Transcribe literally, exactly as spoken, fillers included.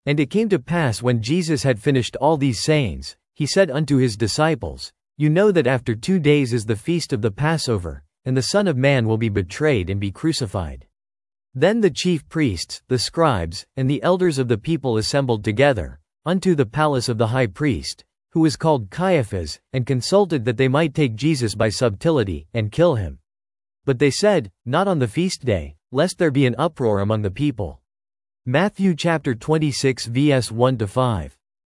And it came to pass when Jesus had finished all these sayings, he said unto his disciples, You know that after two days is the feast of the Passover, and the Son of Man will be betrayed and be crucified. Then the chief priests, the scribes, and the elders of the people assembled together, unto the palace of the high priest, who was called Caiaphas, and consulted that they might take Jesus by subtlety, and kill him. But they said, Not on the feast day, lest there be an uproar among the people. Matthew chapter twenty-six verses one to five.